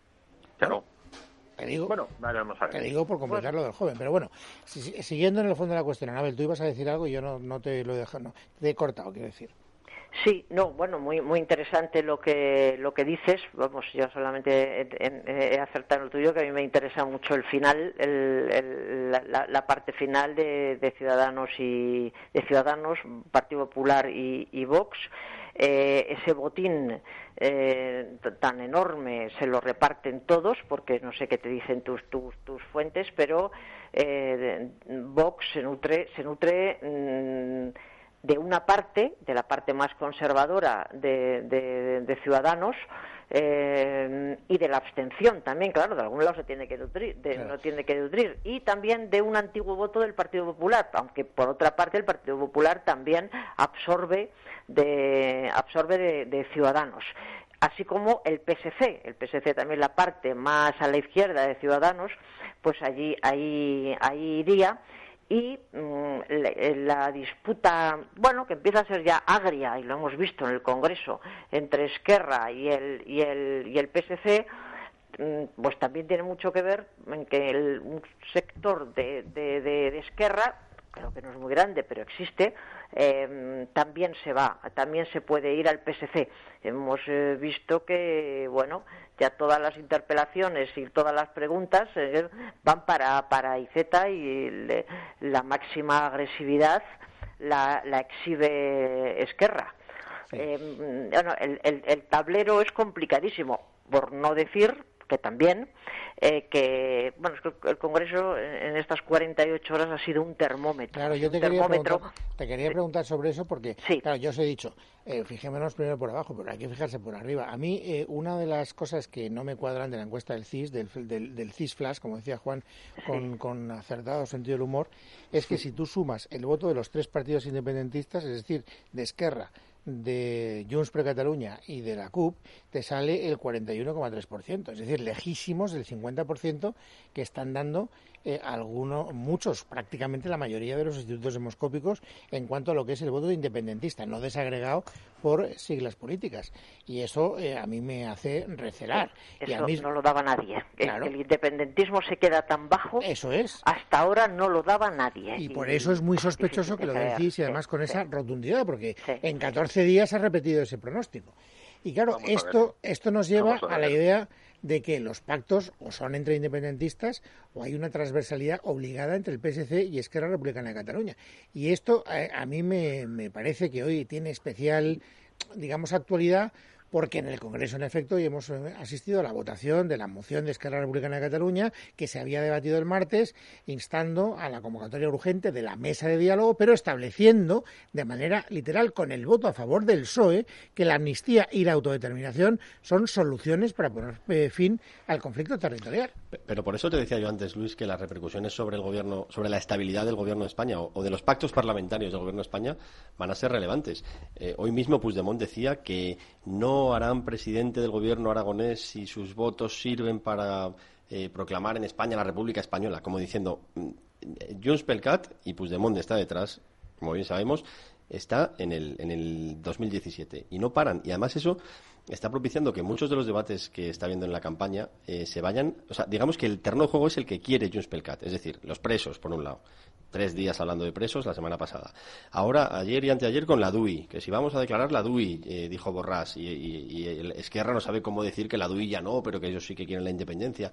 S3: Claro.
S2: Te digo,
S3: vamos a ver.
S2: Te digo por completar lo del joven, pero bueno, siguiendo en el fondo de la cuestión, Anabel, tú ibas a decir algo y yo no te lo he dejado, te he cortado, quiero decir.
S4: Sí, muy interesante lo que dices. Vamos, yo solamente he acertado en lo tuyo, que a mí me interesa mucho el final, la parte final de Ciudadanos, Partido Popular y Vox. ese botín tan enorme se lo reparten todos, porque no sé qué te dicen tus fuentes, pero Vox se nutre de una parte, de la parte más conservadora de Ciudadanos, y de la abstención también, claro, de algún lado se tiene que nutrir, no tiene que nutrir, y también de un antiguo voto del Partido Popular, aunque por otra parte el Partido Popular también absorbe de Ciudadanos, así como el PSC también, la parte más a la izquierda de Ciudadanos, pues ahí iría. Y la disputa, bueno, que empieza a ser ya agria, y lo hemos visto en el Congreso, entre Esquerra y el PSC, pues también tiene mucho que ver en que un sector de Esquerra, creo que no es muy grande, pero existe, también se puede ir al PSC. Hemos visto que, bueno, ya todas las interpelaciones y todas las preguntas van para Iceta, y la máxima agresividad la exhibe Esquerra. Sí. Bueno, el tablero es complicadísimo, por no decir que también que bueno, es que el Congreso en estas 48 horas ha sido un termómetro.
S2: Claro, yo te quería preguntar sobre eso porque, sí, claro, yo os he dicho, fijémonos primero por abajo, pero hay que fijarse por arriba. A mí, una de las cosas que no me cuadran de la encuesta del CIS, del CIS Flash, como decía Juan, con acertado sentido del humor, es que si tú sumas el voto de los tres partidos independentistas, es decir, de Esquerra, de Junts per Catalunya y de la CUP, te sale el 41,3%, es decir, lejísimos del 50% que están dando muchos, prácticamente la mayoría de los institutos demoscópicos en cuanto a lo que es el voto de independentista, no desagregado por siglas políticas. Y eso a mí me hace recelar.
S4: Eso
S2: y a mí,
S4: no lo daba nadie.
S2: Claro.
S4: El independentismo se queda tan bajo.
S2: Eso es.
S4: Hasta ahora no lo daba nadie.
S2: Y por eso es muy sospechoso que lo decís, y además con esa rotundidad, porque en 14 días ha repetido ese pronóstico. Y claro, esto nos lleva a la idea de que los pactos o son entre independentistas o hay una transversalidad obligada entre el PSC y Esquerra Republicana de Cataluña. Y esto a mí me parece que hoy tiene especial, digamos, actualidad, porque en el Congreso, en efecto, hoy hemos asistido a la votación de la moción de Esquerra Republicana de Cataluña, que se había debatido el martes, instando a la convocatoria urgente de la mesa de diálogo, pero estableciendo de manera literal, con el voto a favor del PSOE, que la amnistía y la autodeterminación son soluciones para poner fin al conflicto territorial.
S5: Pero por eso te decía yo antes, Luis, que las repercusiones sobre el gobierno, sobre la estabilidad del gobierno de España o de los pactos parlamentarios del gobierno de España van a ser relevantes. Hoy mismo Puigdemont decía que no harán presidente del gobierno aragonés si sus votos sirven para proclamar en España la República Española, como diciendo, Junts pel Cat, y Puigdemont está detrás, como bien sabemos, está en el 2017 y no paran. Y además eso está propiciando que muchos de los debates que está habiendo en la campaña se vayan, o sea, digamos que el terreno de juego es el que quiere Junts pel Cat, es decir, los presos, por un lado. 3 días hablando de presos la semana pasada. Ahora, ayer y anteayer con la DUI, que si vamos a declarar la DUI, dijo Borràs, y el Esquerra no sabe cómo decir que la DUI ya no, pero que ellos sí que quieren la independencia.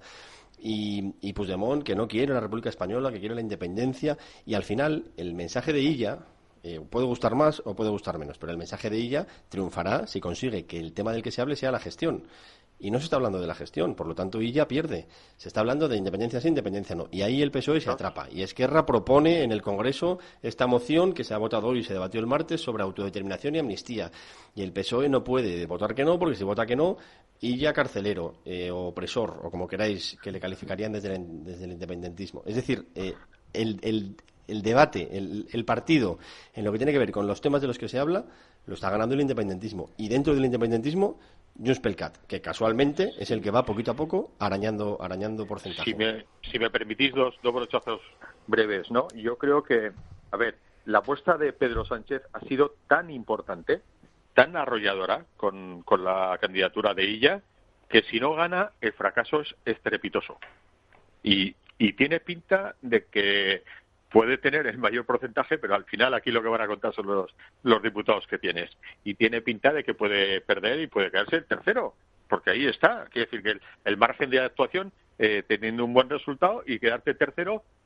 S5: Y Puigdemont, que no quiere la República Española, que quiere la independencia, y al final el mensaje de Illa puede gustar más o puede gustar menos, pero el mensaje de Illa triunfará si consigue que el tema del que se hable sea la gestión. Y no se está hablando de la gestión, por lo tanto Illa pierde. Se está hablando de independencia sí, independencia no. Y ahí el PSOE se atrapa. Y Esquerra propone en el Congreso esta moción que se ha votado hoy y se debatió el martes sobre autodeterminación y amnistía. Y el PSOE no puede votar que no, porque si vota que no, Illa carcelero, o opresor, o como queráis que le calificarían desde el independentismo. Es decir, el debate, el partido, en lo que tiene que ver con los temas de los que se habla, lo está ganando el independentismo. Y dentro del independentismo, Junts pel Cat, que casualmente es el que va poquito a poco arañando porcentaje.
S3: Si me permitís dos brochazos breves, ¿no? Yo creo que, a ver, la apuesta de Pedro Sánchez ha sido tan importante, tan arrolladora con la candidatura de Illa, que si no gana, el fracaso es estrepitoso. Y tiene pinta de que puede tener el mayor porcentaje, pero al final aquí lo que van a contar son los diputados que tienes. Y tiene pinta de que puede perder y puede quedarse el tercero, porque ahí está. Quiere decir que el margen de actuación, teniendo un buen resultado y quedarte tercero,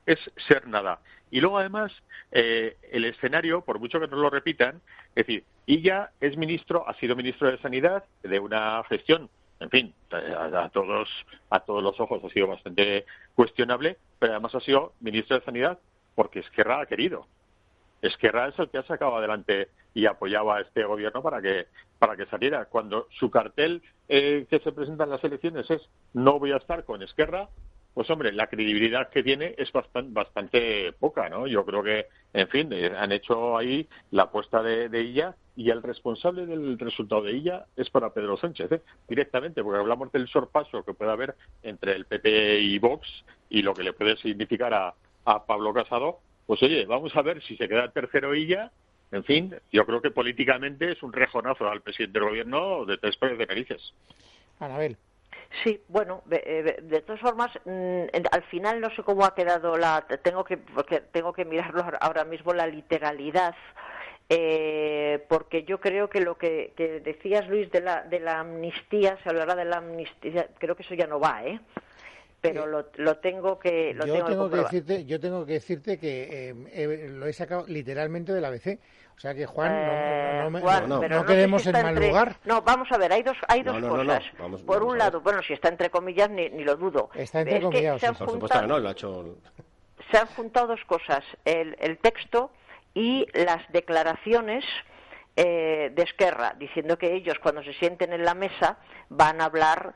S3: es ser nada. Y luego, además, el escenario, por mucho que no lo repitan, es decir, Illa es ministro, ha sido ministro de Sanidad de una gestión, en fin, a todos los ojos ha sido bastante cuestionable, pero además ha sido ministro de Sanidad porque Esquerra ha querido. Esquerra es el que ha sacado adelante y apoyaba a este gobierno para que saliera. Cuando su cartel que se presenta en las elecciones es no voy a estar con Esquerra, pues hombre, la credibilidad que tiene es bastante poca, ¿no? Yo creo que, en fin, han hecho ahí la apuesta de Illa, y el responsable del resultado de Illa es para Pedro Sánchez, directamente, porque hablamos del sorpaso que puede haber entre el PP y Vox y lo que le puede significar a Pablo Casado. Pues oye, vamos a ver si se queda tercero Illa. En fin, yo creo que políticamente es un rejonazo al presidente del gobierno de tres pares de narices.
S2: Anabel.
S4: Sí, bueno, de todas formas, al final no sé cómo ha quedado tengo que mirarlo ahora mismo la literalidad, porque yo creo que lo que decías, Luis, de la amnistía, se hablará de la amnistía, creo que eso ya no va, pero lo tengo que comprobar.
S2: Yo tengo que decirte que lo he sacado literalmente del ABC. O sea que, Juan, no quedemos en mal lugar.
S4: No, vamos a ver, hay dos cosas. Por un lado, bueno, si está entre comillas, ni lo dudo.
S2: Está entre comillas,
S5: por supuesto que no, lo ha hecho.
S4: Se han juntado dos cosas, el texto y las declaraciones de Esquerra, diciendo que ellos cuando se sienten en la mesa van a hablar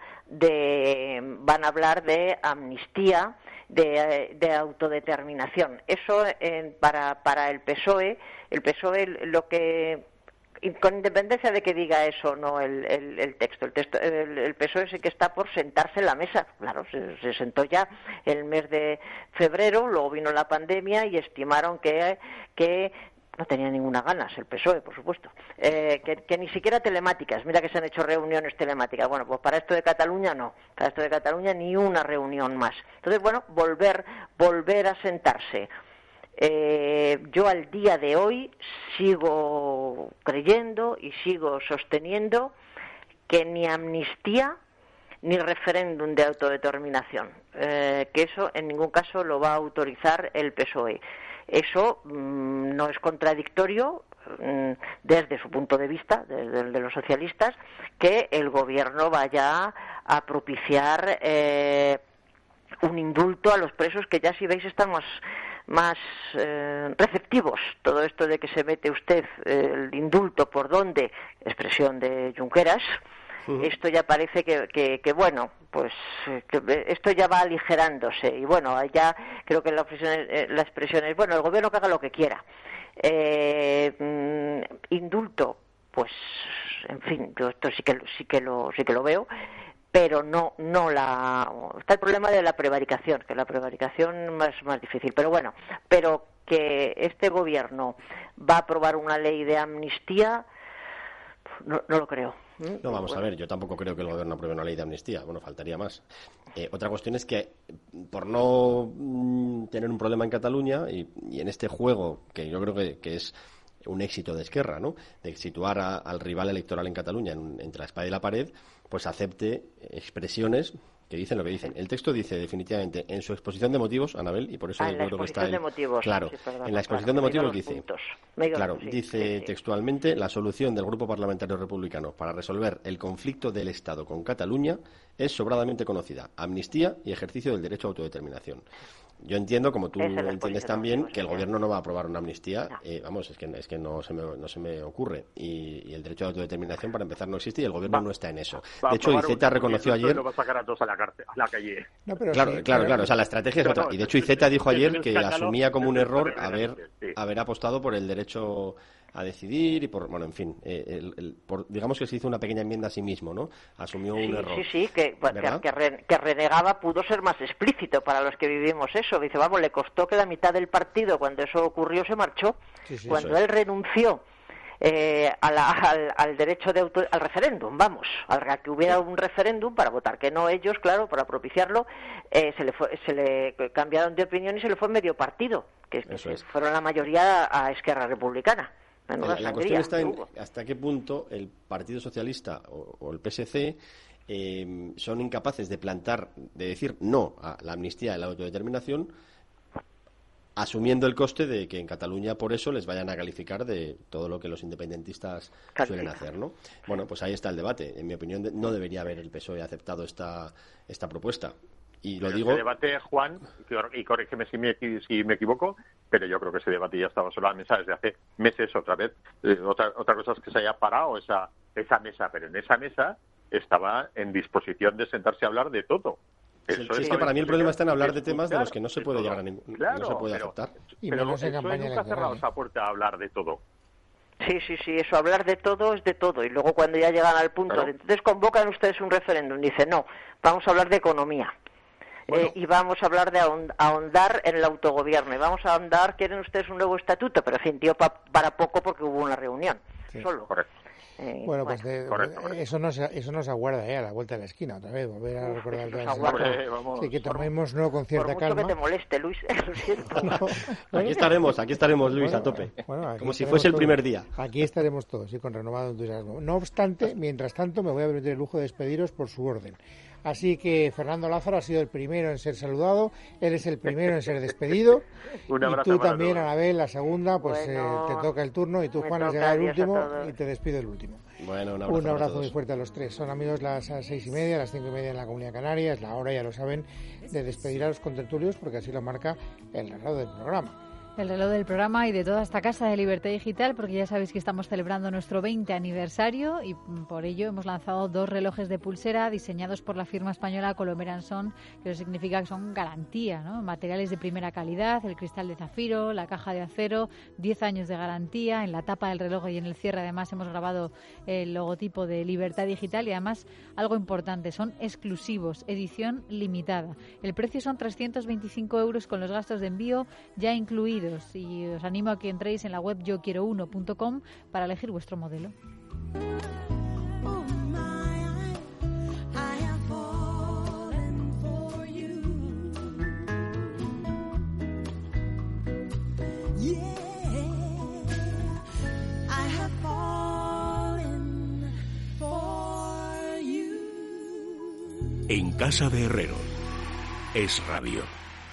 S4: de amnistía, de autodeterminación. Eso para el PSOE lo que, con independencia de que diga eso o no el texto, el PSOE sí que está por sentarse en la mesa. Claro, se sentó ya el mes de febrero, luego vino la pandemia y estimaron que no tenía ninguna ganas el PSOE, por supuesto, que ni siquiera telemáticas. Mira que se han hecho reuniones telemáticas. Bueno, pues para esto de Cataluña no, para esto de Cataluña ni una reunión más. Entonces, bueno, volver a sentarse. Yo al día de hoy sigo creyendo y sigo sosteniendo que ni amnistía ni referéndum de autodeterminación, que eso en ningún caso lo va a autorizar el PSOE. Eso no es contradictorio desde su punto de vista, desde el de los socialistas, que el gobierno vaya a propiciar un indulto a los presos, que ya, si veis, están más receptivos. Todo esto de que se mete usted el indulto por donde, expresión de Junqueras, esto ya parece que bueno, pues que esto ya va aligerándose, y bueno, ya creo que la expresión es, bueno, el gobierno que haga lo que quiera. Indulto, pues en fin, yo esto sí que lo veo, pero no está el problema de la prevaricación, que la prevaricación es más difícil, pero bueno, pero que este gobierno va a aprobar una ley de amnistía, no lo creo.
S5: No, vamos a ver, yo tampoco creo que el gobierno apruebe una ley de amnistía, bueno, faltaría más. Otra cuestión es que, por no tener un problema en Cataluña y en este juego, que yo creo que es un éxito de Esquerra, ¿no?, de situar al rival electoral en Cataluña entre la espada y la pared, pues acepte expresiones que dicen lo que dicen. El texto dice definitivamente en su exposición de motivos, Anabel, y por eso yo creo que está claro, en la exposición de motivos dice textualmente: la solución del Grupo Parlamentario Republicano para resolver el conflicto del Estado con Cataluña es sobradamente conocida: amnistía y ejercicio del derecho a autodeterminación. Yo entiendo, como tú entiendes también, que el gobierno no va a aprobar una amnistía. Vamos, es que no se me ocurre. Y el derecho a autodeterminación, para empezar, no existe, y el gobierno no está en eso. De hecho, Iceta reconoció ayer...
S3: Lo va a sacar a todos a la calle.
S2: No,
S5: claro. O sea, la estrategia es otra. Y de hecho, Iceta dijo ayer que asumía como un error haber apostado por el derecho a decidir y por, bueno, en fin, digamos que se hizo una pequeña enmienda a sí mismo, ¿no? Asumió un error.
S4: Sí, que renegaba, pudo ser más explícito para los que vivimos eso. Dice, vamos, le costó que la mitad del partido, cuando eso ocurrió, se marchó. Cuando él renunció al derecho al referéndum, vamos, al que hubiera un referéndum para votar que no ellos, claro, para propiciarlo, se le cambiaron de opinión y se le fue medio partido, que fueron la mayoría a Esquerra Republicana.
S5: La cuestión está en hasta qué punto el Partido Socialista o el PSC son incapaces de decir no a la amnistía y la autodeterminación, asumiendo el coste de que en Cataluña por eso les vayan a calificar de todo lo que los independentistas suelen hacer, ¿no? Bueno, pues ahí está el debate. En mi opinión, no debería haber el PSOE aceptado esta propuesta. Y lo digo...
S3: Ese debate, Juan, y corrígeme si me equivoco, pero yo creo que ese debate ya estaba sobre la mesa desde hace meses otra vez. Otra cosa es que se haya parado esa mesa, pero en esa mesa estaba en disposición de sentarse a hablar de todo.
S5: Es que para mí el problema está en hablar de temas de los que no se puede llegar a
S3: claro,
S5: no se puede aceptar.
S3: Pero el PSOE nunca ha cerrado esa puerta a hablar de todo.
S4: Sí, eso, hablar de todo es de todo. Y luego cuando ya llegan al punto de, entonces convocan ustedes un referéndum, dicen, no, vamos a hablar de economía. Bueno. Y vamos a hablar de ahondar en el autogobierno. Y vamos a ahondar, quieren ustedes un nuevo estatuto, pero en fin, dio para poco porque hubo una reunión. Sí. Solo.
S3: Correcto.
S2: Pues correcto. Eso nos aguarda a la vuelta de la esquina otra vez, volver a recordar sí, que tomemoslo con cierta calma.
S4: Por mucho que te moleste, Luis, lo siento.
S5: Aquí estaremos, Luis, a tope, como si fuese el primer día.
S2: Aquí estaremos todos, con renovado entusiasmo. No obstante, mientras tanto, me voy a permitir el lujo de despediros por su orden. Así que Fernando Lázaro ha sido el primero en ser saludado, él es el primero en ser despedido.
S3: Un abrazo
S2: y tú también, Anabel, la segunda, pues te toca el turno y tú, Juan, has llegado el último y te despido el último.
S5: Bueno,
S2: un abrazo muy fuerte a los tres. Son amigos las 6:30, las 5:30 en la Comunidad Canaria, es la hora, ya lo saben, de despedir a los contertulios porque así lo marca el reloj del programa.
S6: El reloj del programa y de toda esta casa de Libertad Digital, porque ya sabéis que estamos celebrando nuestro 20 aniversario y por ello hemos lanzado 2 relojes de pulsera diseñados por la firma española Colomer & Son, que eso significa que son garantía, ¿no? Materiales de primera calidad, el cristal de zafiro, la caja de acero, 10 años de garantía. En la tapa del reloj y en el cierre además hemos grabado el logotipo de Libertad Digital y además algo importante, son exclusivos, edición limitada. El precio son 325 € con los gastos de envío ya incluidos. Y os animo a que entréis en la web yoquierouno.com para elegir vuestro modelo.
S1: En casa de Herrero es radio.